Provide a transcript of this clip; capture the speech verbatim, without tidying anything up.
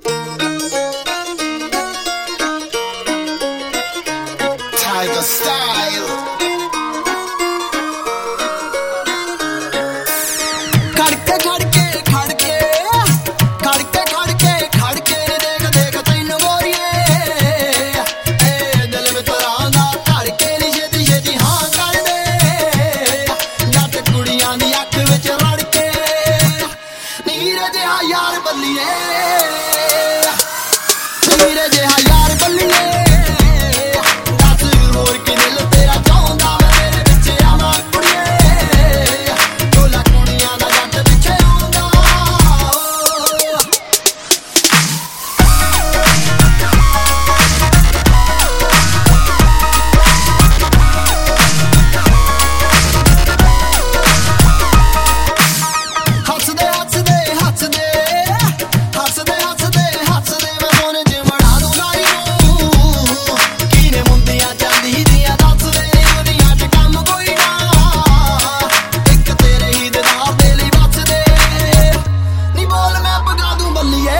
Tiger style. खड़के खड़के खड़के खड़के खड़के खड़के देख देख तैनू गोरिए ए दिल में तेरा दा धड़के नी छेती छेती हाँ कर दे जट कुड़ियां दी अख विच रड़ के नीरे जिहा यार बल्लिए नीरे जिहा यार बल्लिए Yeah.